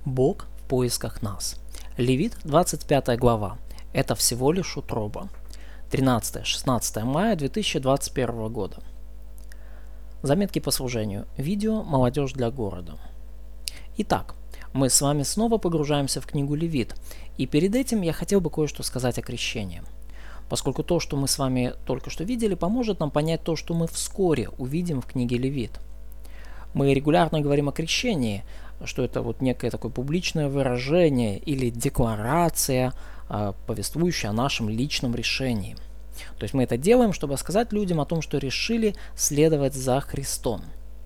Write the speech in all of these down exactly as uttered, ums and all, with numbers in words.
Бог в поисках нас. Левит, двадцать пятая глава. Это всего лишь утроба. тринадцатое-шестнадцатое мая две тысячи двадцать первого года. Заметки по служению. Видео «Молодежь для города». Итак, мы с вами снова погружаемся в книгу Левит, и перед этим я хотел бы кое-что сказать о крещении. Поскольку то, что мы с вами только что видели, поможет нам понять то, что мы вскоре увидим в книге Левит. Мы регулярно говорим о крещении, что это вот некое такое публичное выражение или декларация, повествующая о нашем личном решении. То есть мы это делаем, чтобы сказать людям о том, что решили следовать за Христом.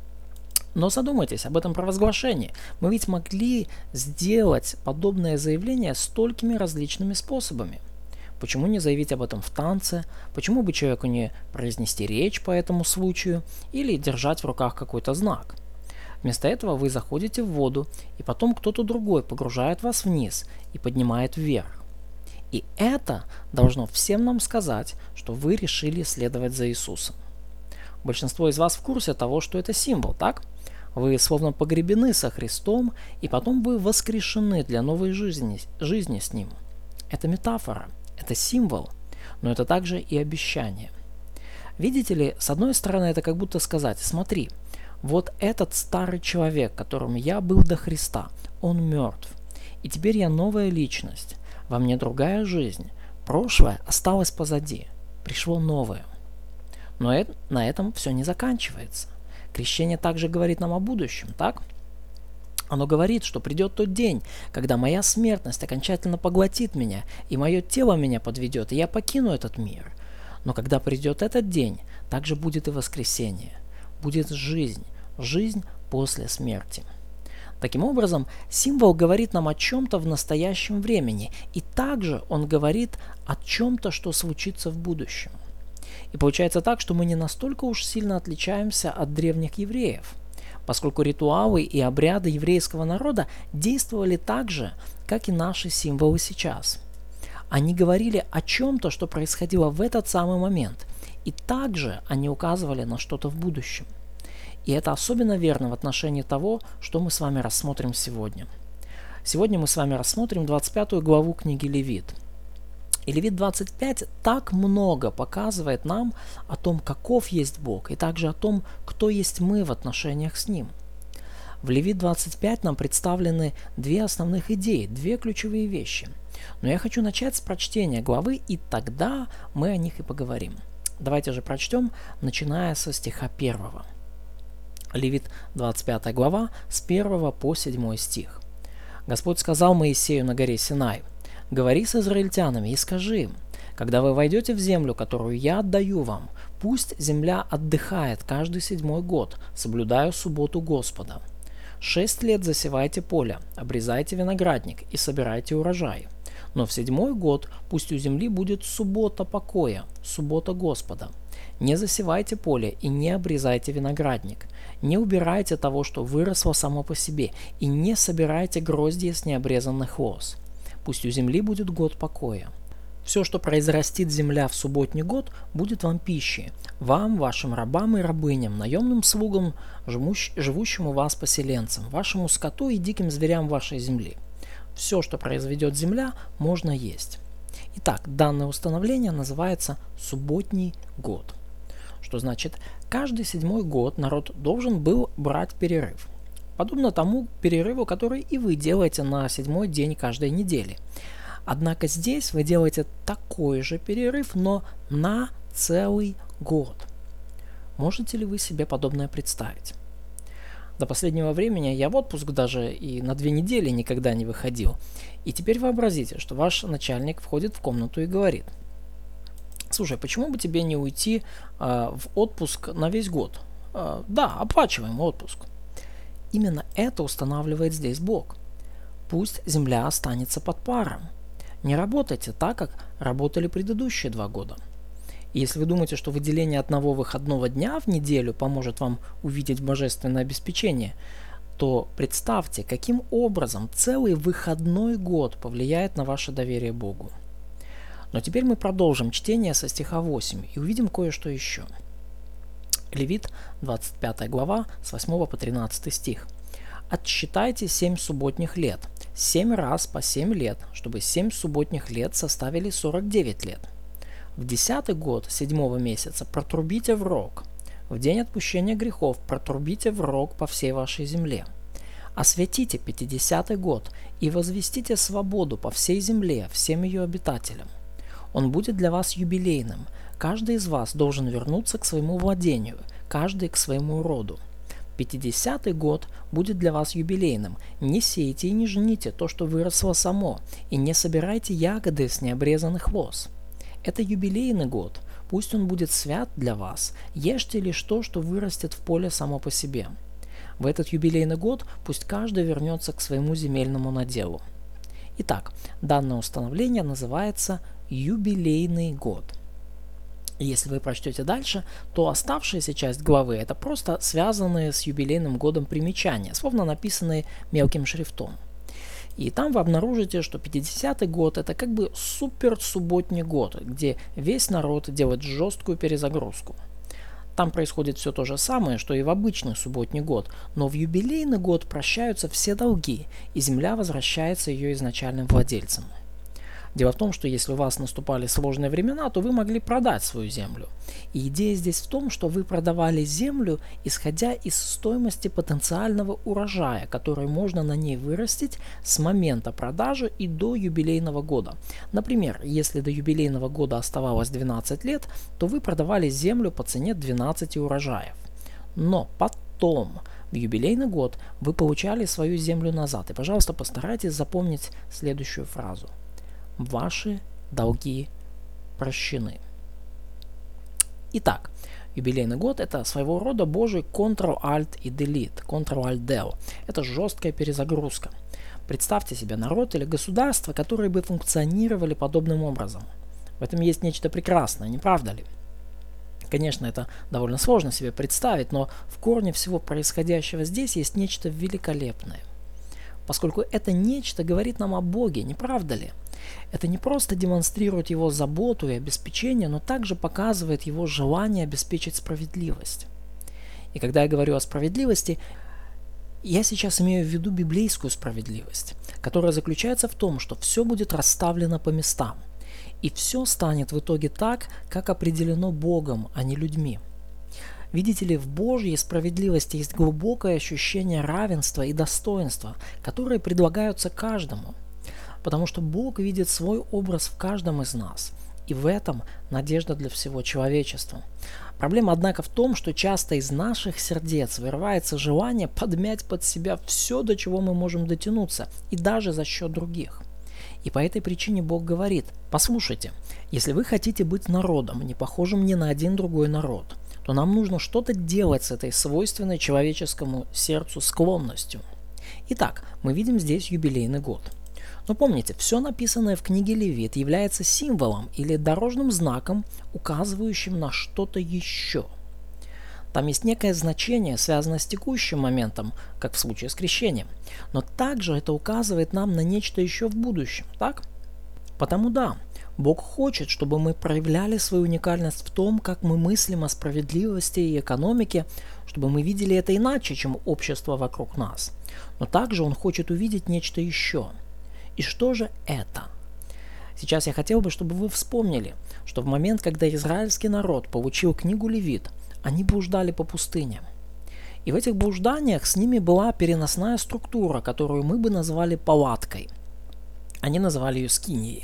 Но задумайтесь об этом провозглашении. Мы ведь могли сделать подобное заявление столькими различными способами. Почему не заявить об этом в танце? Почему бы человеку не произнести речь по этому случаю или держать в руках какой-то знак? Вместо этого вы заходите в воду, и потом кто-то другой погружает вас вниз и поднимает вверх. И это должно всем нам сказать, что вы решили следовать за Иисусом. Большинство из вас в курсе того, что это символ, так? Вы словно погребены со Христом, и потом вы воскрешены для новой жизни, жизни с Ним. Это метафора, это символ, но это также и обещание. Видите ли, с одной стороны, это как будто сказать: смотри, вот этот старый человек, которым я был до Христа, он мертв, и теперь я новая личность, во мне другая жизнь, прошлое осталось позади, пришло новое. Но это, на этом все не заканчивается. Крещение также говорит нам о будущем, так? Оно говорит, что придет тот день, когда моя смертность окончательно поглотит меня, и мое тело меня подведет, и я покину этот мир. Но когда придет этот день, также будет и воскресение. Будет жизнь, жизнь после смерти. Таким образом, символ говорит нам о чем-то в настоящем времени, и также он говорит о чем-то, что случится в будущем. И получается так, что мы не настолько уж сильно отличаемся от древних евреев, поскольку ритуалы и обряды еврейского народа действовали так же, как и наши символы сейчас. Они говорили о чем-то, что происходило в этот самый момент, и также они указывали на что-то в будущем. И это особенно верно в отношении того, что мы с вами рассмотрим сегодня. Сегодня мы с вами рассмотрим двадцать пятую главу книги Левит. И Левит двадцать пять так много показывает нам о том, каков есть Бог, и также о том, кто есть мы в отношениях с Ним. В Левит двадцать пять нам представлены две основных идеи, две ключевые вещи. Но я хочу начать с прочтения главы, и тогда мы о них и поговорим. Давайте же прочтем, начиная со стиха первого. Левит двадцать пятая глава, с первого по седьмой стих. Господь сказал Моисею на горе Синай: «Говори с израильтянами и скажи им, когда вы войдете в землю, которую я отдаю вам, пусть земля отдыхает каждый седьмой год, соблюдая субботу Господа. Шесть лет засевайте поле, обрезайте виноградник и собирайте урожай. Но в седьмой год пусть у земли будет суббота покоя, суббота Господа. Не засевайте поле и не обрезайте виноградник, не убирайте того, что выросло само по себе, и не собирайте гроздья с необрезанных лоз. Пусть у земли будет год покоя. Все, что произрастит земля в субботний год, будет вам пищей, вам, вашим рабам и рабыням, наемным слугам, живущим у вас поселенцам, вашему скоту и диким зверям вашей земли. Все, что произведет земля, можно есть». Итак, данное установление называется субботний год. Что значит, каждый седьмой год народ должен был брать перерыв. Подобно тому перерыву, который и вы делаете на седьмой день каждой недели. Однако здесь вы делаете такой же перерыв, но на целый год. Можете ли вы себе подобное представить? До последнего времени я в отпуск даже и на две недели никогда не выходил. И теперь вообразите, что ваш начальник входит в комнату и говорит: «Слушай, почему бы тебе не уйти э, в отпуск на весь год? Э, да, оплачиваем отпуск». Именно это устанавливает здесь Бог. Пусть земля останется под паром. Не работайте так, как работали предыдущие два года. И если вы думаете, что выделение одного выходного дня в неделю поможет вам увидеть божественное обеспечение, то представьте, каким образом целый выходной год повлияет на ваше доверие Богу. Но теперь мы продолжим чтение со стиха восемь и увидим кое-что еще. Левит, двадцать пятая глава, с восьмого по тринадцатый стих. отсчитайте семь субботних лет. семь раз по семь лет, чтобы семь субботних лет составили сорок девять лет. В десятый год седьмого месяца протрубите в рог. В день отпущения грехов протрубите в рог по всей вашей земле. Освятите пятидесятый год и возвестите свободу по всей земле всем ее обитателям. Он будет для вас юбилейным. Каждый из вас должен вернуться к своему владению, каждый к своему роду. Пятидесятый год будет для вас юбилейным. Не сейте и не жните то, что выросло само, и не собирайте ягоды с необрезанных лоз. Это юбилейный год. Пусть он будет свят для вас. Ешьте лишь то, что вырастет в поле само по себе. В этот юбилейный год пусть каждый вернется к своему земельному наделу. Итак, данное установление называется юбилейный год. Если вы прочтете дальше, то оставшаяся часть главы это просто связанные с юбилейным годом примечания, словно написанные мелким шрифтом. И там вы обнаружите, что пятидесятый год это как бы супер субботний год, где весь народ делает жесткую перезагрузку. Там происходит все то же самое, что и в обычный субботний год, но в юбилейный год прощаются все долги, и земля возвращается ее изначальным владельцам. Дело в том, что если у вас наступали сложные времена, то вы могли продать свою землю. И идея здесь в том, что вы продавали землю, исходя из стоимости потенциального урожая, который можно на ней вырастить с момента продажи и до юбилейного года. Например, если до юбилейного года оставалось двенадцать лет, то вы продавали землю по цене двенадцати урожаев. Но потом, в юбилейный год, вы получали свою землю назад. И, пожалуйста, постарайтесь запомнить следующую фразу. Ваши долги прощены. Итак, юбилейный год это своего рода божий контрол-альт и делит, контрол-альт-дел. Это жесткая перезагрузка. Представьте себе народ или государство, которые бы функционировали подобным образом. В этом есть нечто прекрасное, не правда ли? Конечно, это довольно сложно себе представить, но в корне всего происходящего здесь есть нечто великолепное. Поскольку это нечто говорит нам о Боге, не правда ли? Это не просто демонстрирует его заботу и обеспечение, но также показывает его желание обеспечить справедливость. И когда я говорю о справедливости, я сейчас имею в виду библейскую справедливость, которая заключается в том, что все будет расставлено по местам, и все станет в итоге так, как определено Богом, а не людьми. Видите ли, в Божьей справедливости есть глубокое ощущение равенства и достоинства, которые предлагаются каждому. Потому что Бог видит свой образ в каждом из нас, и в этом надежда для всего человечества. Проблема, однако, в том, что часто из наших сердец вырывается желание подмять под себя все, до чего мы можем дотянуться, и даже за счет других. И по этой причине Бог говорит: послушайте, если вы хотите быть народом, не похожим ни на один другой народ, то нам нужно что-то делать с этой свойственной человеческому сердцу склонностью. Итак, мы видим здесь юбилейный год. Но помните, все написанное в книге Левит является символом или дорожным знаком, указывающим на что-то еще. Там есть некое значение, связанное с текущим моментом, как в случае с крещением, но также это указывает нам на нечто еще в будущем, так? Потому да, Бог хочет, чтобы мы проявляли свою уникальность в том, как мы мыслим о справедливости и экономике, чтобы мы видели это иначе, чем общество вокруг нас. Но также Он хочет увидеть нечто еще. И что же это? Сейчас я хотел бы, чтобы вы вспомнили, что в момент, когда израильский народ получил книгу Левит, они блуждали по пустыне. И в этих блужданиях с ними была переносная структура, которую мы бы назвали палаткой. Они называли ее скинией.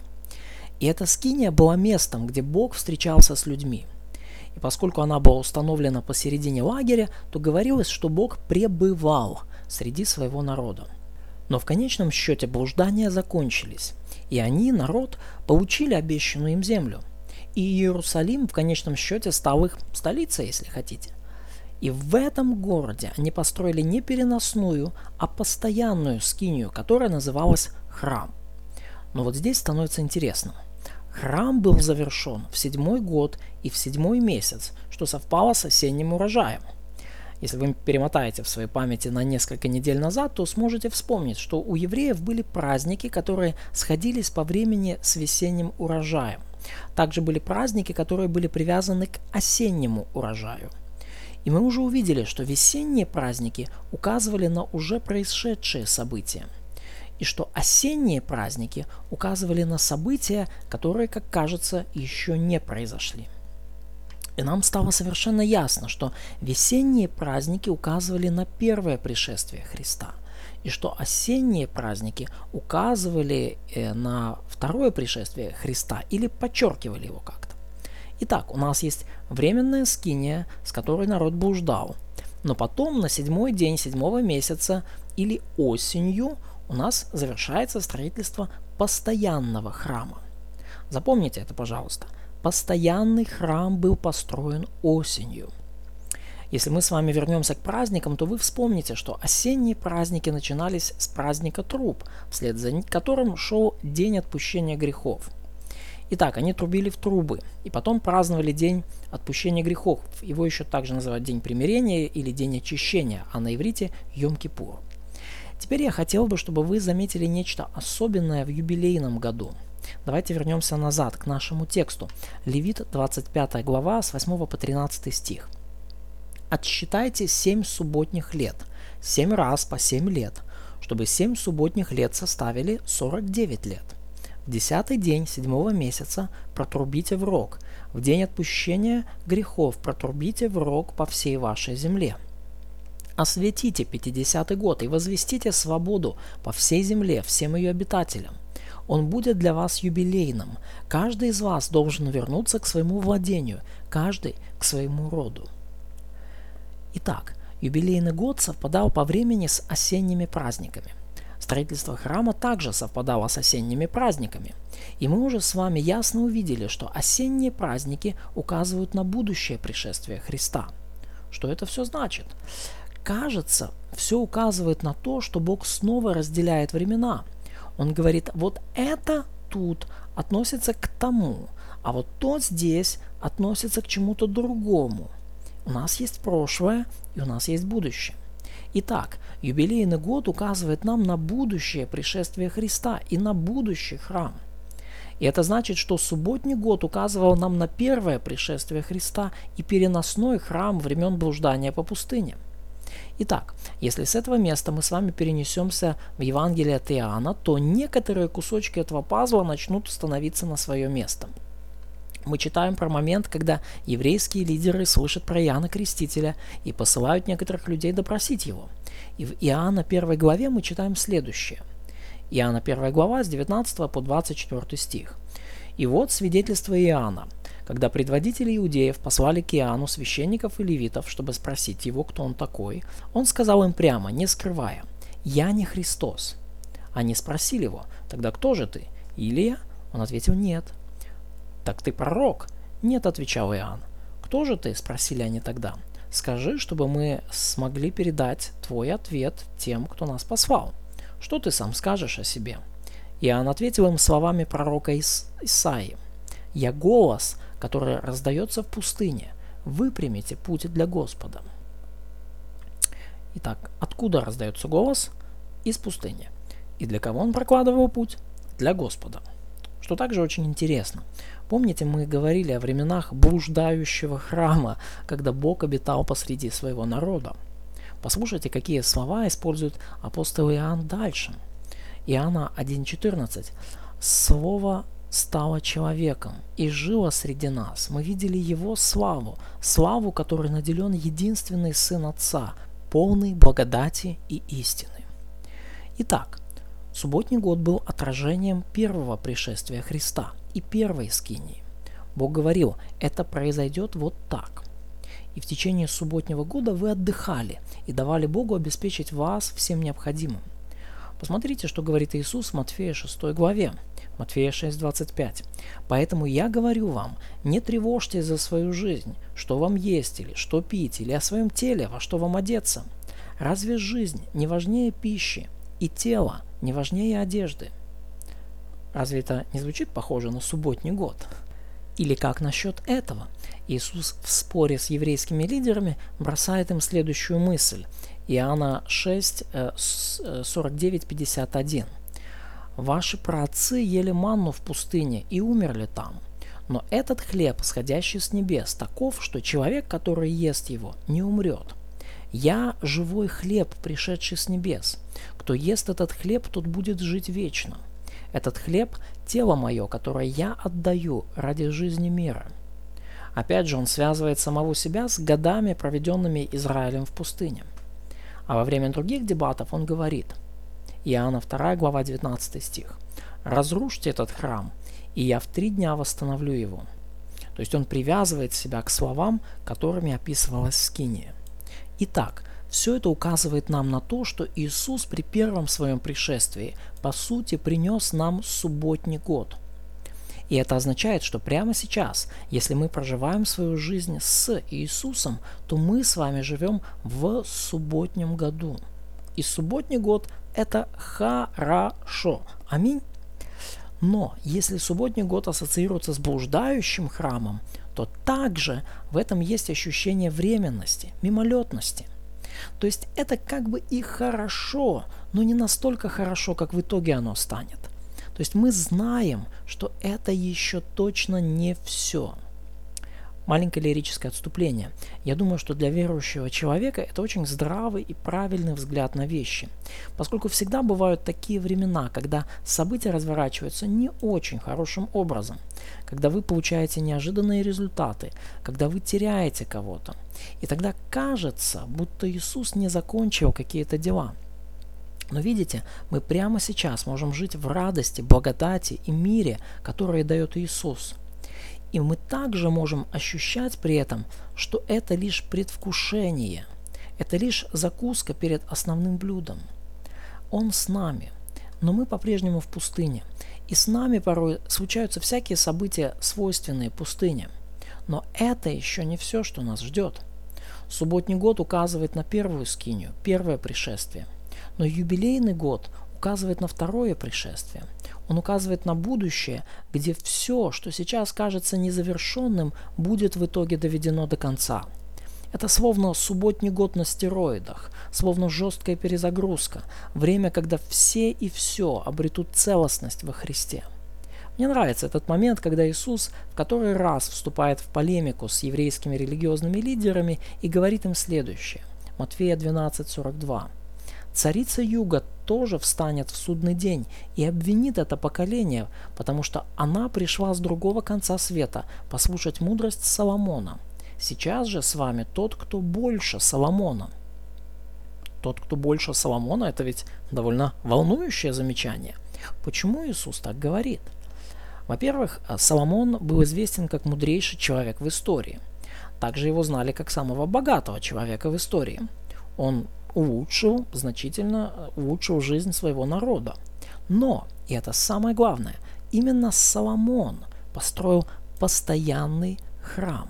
И эта скиния была местом, где Бог встречался с людьми. И поскольку она была установлена посередине лагеря, то говорилось, что Бог пребывал среди своего народа. Но в конечном счете блуждания закончились, и они, народ, получили обещанную им землю. И Иерусалим в конечном счете стал их столицей, если хотите. И в этом городе они построили не переносную, а постоянную скинию, которая называлась храм. Но вот здесь становится интересно. Храм был завершен в седьмой год и в седьмой месяц, что совпало с осенним урожаем. Если вы перемотаете в своей памяти на несколько недель назад, то сможете вспомнить, что у евреев были праздники, которые сходились по времени с весенним урожаем. Также были праздники, которые были привязаны к осеннему урожаю. И мы уже увидели, что весенние праздники указывали на уже происшедшие события, и что осенние праздники указывали на события, которые, как кажется, еще не произошли. И нам стало совершенно ясно, что весенние праздники указывали на первое пришествие Христа, и что осенние праздники указывали на второе пришествие Христа или подчеркивали его как-то. Итак, у нас есть временная скиния, с которой народ блуждал, но потом на седьмой день седьмого месяца или осенью у нас завершается строительство постоянного храма. Запомните это, пожалуйста. Постоянный храм был построен осенью. Если мы с вами вернемся к праздникам, то вы вспомните, что осенние праздники начинались с праздника труб, вслед за которым шел День отпущения грехов. Итак, они трубили в трубы, и потом праздновали День отпущения грехов. Его еще также называют День примирения или День очищения, а на иврите Йом-Кипур. Теперь я хотел бы, чтобы вы заметили нечто особенное в юбилейном году. Давайте вернемся назад к нашему тексту. Левит, двадцать пятая глава, с восьмого по тринадцатый стих. «Отсчитайте семь субботних лет, семь раз по семь лет, чтобы семь субботних лет составили сорок девять лет. В десятый день седьмого месяца протрубите в рог, в день отпущения грехов протрубите в рог по всей вашей земле. Осветите пятидесятый год и возвестите свободу по всей земле всем ее обитателям. Он будет для вас юбилейным. Каждый из вас должен вернуться к своему владению, каждый к своему роду». Итак, юбилейный год совпадал по времени с осенними праздниками. Строительство храма также совпадало с осенними праздниками. И мы уже с вами ясно увидели, что осенние праздники указывают на будущее пришествие Христа. Что это все значит? Кажется, все указывает на то, что Бог снова разделяет времена. Он говорит, вот это тут относится к тому, а вот то здесь относится к чему-то другому. У нас есть прошлое и у нас есть будущее. Итак, юбилейный год указывает нам на будущее пришествие Христа и на будущий храм. И это значит, что субботний год указывал нам на первое пришествие Христа и переносной храм времен блуждания по пустыне. Итак, если с этого места мы с вами перенесемся в Евангелие от Иоанна, то некоторые кусочки этого пазла начнут становиться на свое место. Мы читаем про момент, когда еврейские лидеры слышат про Иоанна Крестителя и посылают некоторых людей допросить его. И в Иоанна первой главе мы читаем следующее. Иоанна первая глава с девятнадцатого по двадцать четвёртый стих. «И вот свидетельство Иоанна. Когда предводители иудеев послали к Иоанну священников и левитов, чтобы спросить его, кто он такой, он сказал им прямо, не скрывая, «Я не Христос». Они спросили его, «Тогда кто же ты? Илия?» Он ответил, «Нет». «Так ты пророк?» «Нет», отвечал Иоанн. «Кто же ты?» спросили они тогда. «Скажи, чтобы мы смогли передать твой ответ тем, кто нас послал. Что ты сам скажешь о себе?» Иоанн ответил им словами пророка Ис- Исаии. «Я голос, который раздается в пустыне. Выпрямите путь для Господа». Итак, откуда раздается голос? Из пустыни. И для кого он прокладывал путь? Для Господа. Что также очень интересно. Помните, мы говорили о временах блуждающего храма, когда Бог обитал посреди своего народа. Послушайте, какие слова использует апостол Иоанн дальше. Иоанна один четырнадцать. «Слово стало человеком и жило среди нас. Мы видели его славу, славу, которой наделен единственный Сын Отца, полный благодати и истины». Итак, субботний год был отражением первого пришествия Христа и первой скинии. Бог говорил, это произойдет вот так. И в течение субботнего года вы отдыхали и давали Богу обеспечить вас всем необходимым. Посмотрите, что говорит Иисус в Матфея шестой главе. Матфея шесть двадцать пять. «Поэтому я говорю вам, не тревожьтесь за свою жизнь, что вам есть или что пить, или о своем теле, во что вам одеться. Разве жизнь не важнее пищи, и тело не важнее одежды?» Разве это не звучит похоже на субботний год? Или как насчет этого? Иисус в споре с еврейскими лидерами бросает им следующую мысль. Иоанна шесть, сорок девять пятьдесят один. «Ваши праотцы ели манну в пустыне и умерли там. Но этот хлеб, сходящий с небес, таков, что человек, который ест его, не умрет. Я – живой хлеб, пришедший с небес. Кто ест этот хлеб, тот будет жить вечно. Этот хлеб – тело мое, которое я отдаю ради жизни мира». Опять же, он связывает самого себя с годами, проведенными Израилем в пустыне. А во время других дебатов он говорит, Иоанна вторая глава девятнадцатый стих, «Разрушьте этот храм, и я в три дня восстановлю его». То есть он привязывает себя к словам, которыми описывалась скиния. Итак, все это указывает нам на то, что Иисус при первом своем пришествии, по сути, принес нам субботний год. И это означает, что прямо сейчас, если мы проживаем свою жизнь с Иисусом, то мы с вами живем в субботнем году. И субботний год – это хорошо. Аминь. Но если субботний год ассоциируется с блуждающим храмом, то также в этом есть ощущение временности, мимолетности. То есть это как бы и хорошо, но не настолько хорошо, как в итоге оно станет. То есть мы знаем, что это еще точно не все. Маленькое лирическое отступление. Я думаю, что для верующего человека это очень здравый и правильный взгляд на вещи, поскольку всегда бывают такие времена, когда события разворачиваются не очень хорошим образом, когда вы получаете неожиданные результаты, когда вы теряете кого-то. И тогда кажется, будто Иисус не закончил какие-то дела. Но видите, мы прямо сейчас можем жить в радости, благодати и мире, которые дает Иисус. И мы также можем ощущать при этом, что это лишь предвкушение, это лишь закуска перед основным блюдом. Он с нами, но мы по-прежнему в пустыне, и с нами порой случаются всякие события, свойственные пустыне. Но это еще не все, что нас ждет. Субботний год указывает на первую скинию, первое пришествие. Но юбилейный год указывает на второе пришествие. Он указывает на будущее, где все, что сейчас кажется незавершенным, будет в итоге доведено до конца. Это словно субботний год на стероидах, словно жесткая перезагрузка, время, когда все и все обретут целостность во Христе. Мне нравится этот момент, когда Иисус в который раз вступает в полемику с еврейскими религиозными лидерами и говорит им следующее. Матфея двенадцать сорок два. «Царица Юга тоже встанет в судный день и обвинит это поколение, потому что она пришла с другого конца света послушать мудрость Соломона. Сейчас же с вами тот, кто больше Соломона». Тот, кто больше Соломона, это ведь довольно волнующее замечание. Почему Иисус так говорит? Во-первых, Соломон был известен как мудрейший человек в истории. Также его знали как самого богатого человека в истории. Он улучшил, значительно улучшил жизнь своего народа. Но, и это самое главное, именно Соломон построил постоянный храм.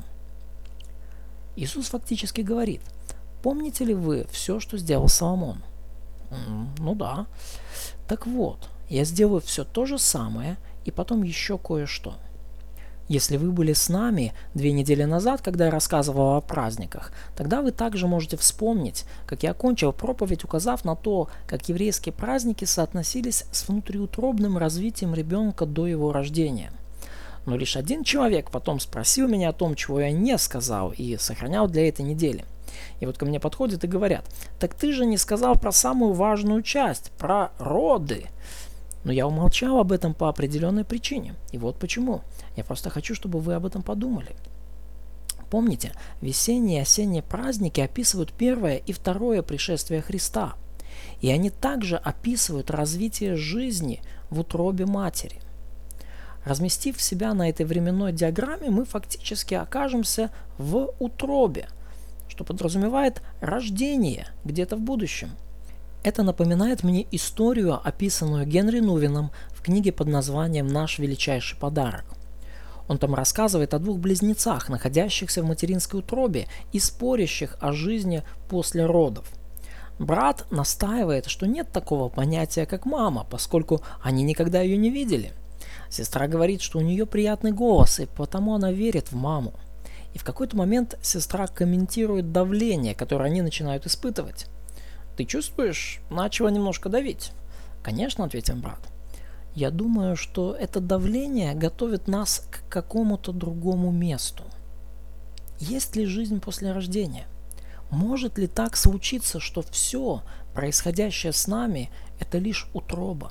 Иисус фактически говорит: помните ли вы все, что сделал Соломон? Ну да. Так вот, я сделаю все то же самое, и потом еще кое-что. Если вы были с нами две недели назад, когда я рассказывал о праздниках, тогда вы также можете вспомнить, как я окончил проповедь, указав на то, как еврейские праздники соотносились с внутриутробным развитием ребенка до его рождения. Но лишь один человек потом спросил меня о том, чего я не сказал и сохранял для этой недели. И вот ко мне подходят и говорят: «Так ты же не сказал про самую важную часть, про роды». Но я умолчал об этом по определенной причине. И вот почему. Я просто хочу, чтобы вы об этом подумали. Помните, весенние и осенние праздники описывают первое и второе пришествие Христа. И они также описывают развитие жизни в утробе матери. Разместив себя на этой временной диаграмме, мы фактически окажемся в утробе, что подразумевает рождение где-то в будущем. Это напоминает мне историю, описанную Генри Нувином в книге под названием «Наш величайший подарок». Он там рассказывает о двух близнецах, находящихся в материнской утробе и спорящих о жизни после родов. Брат настаивает, что нет такого понятия, как мама, поскольку они никогда ее не видели. Сестра говорит, что у нее приятный голос, и потому она верит в маму. И в какой-то момент сестра комментирует давление, которое они начинают испытывать. «Ты чувствуешь? Начало немножко давить». «Конечно», — ответил брат. Я думаю, что это давление готовит нас к какому-то другому месту. Есть ли жизнь после рождения? Может ли так случиться, что все, происходящее с нами, это лишь утроба?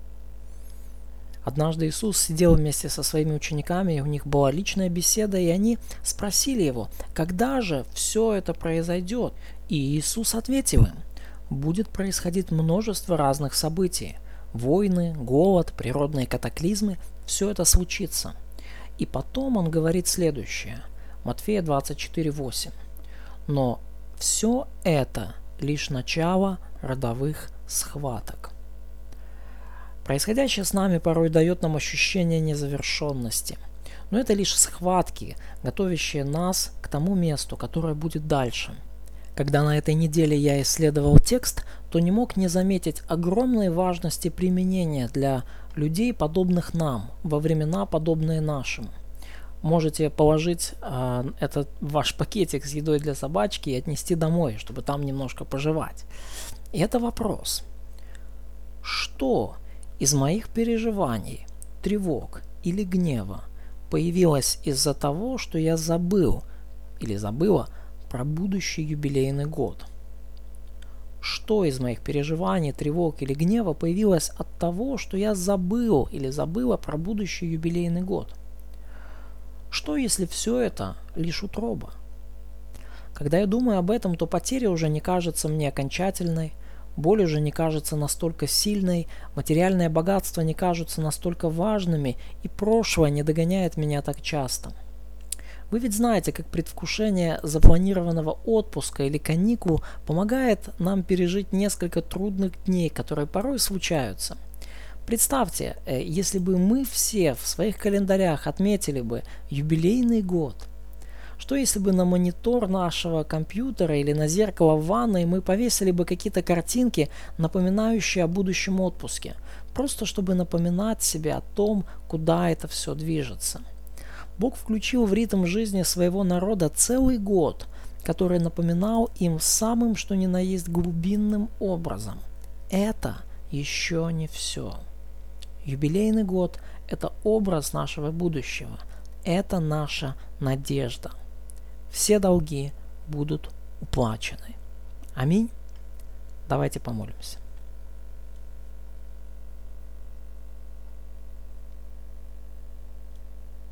Однажды Иисус сидел вместе со своими учениками, и у них была личная беседа, и они спросили его, когда же все это произойдет? И Иисус ответил им, будет происходить множество разных событий. Войны, голод, природные катаклизмы – все это случится. И потом он говорит следующее. Матфея двадцать четыре восемь. Но все это лишь начало родовых схваток. Происходящее с нами порой дает нам ощущение незавершенности. Но это лишь схватки, готовящие нас к тому месту, которое будет дальше. Когда на этой неделе я исследовал текст, то не мог не заметить огромной важности применения для людей, подобных нам, во времена, подобные нашим. Можете положить э, этот ваш пакетик с едой для собачки и отнести домой, чтобы там немножко пожевать. И это вопрос. Что из моих переживаний, тревог или гнева появилось из-за того, что я забыл или забыла про будущий юбилейный год? Что из моих переживаний, тревог или гнева появилось от того, что я забыл или забыла про будущий юбилейный год? Что, если все это лишь утроба? Когда я думаю об этом, то потеря уже не кажется мне окончательной, боль уже не кажется настолько сильной, материальное богатство не кажутся настолько важными, и прошлое не догоняет меня так часто. Вы ведь знаете, как предвкушение запланированного отпуска или каникул помогает нам пережить несколько трудных дней, которые порой случаются. Представьте, если бы мы все в своих календарях отметили бы юбилейный год. Что если бы на монитор нашего компьютера или на зеркало в ванной мы повесили бы какие-то картинки, напоминающие о будущем отпуске, просто чтобы напоминать себе о том, куда это все движется. Бог включил в ритм жизни своего народа целый год, который напоминал им самым что ни на есть глубинным образом. Это еще не все. Юбилейный год – это образ нашего будущего. Это наша надежда. Все долги будут уплачены. Аминь. Давайте помолимся.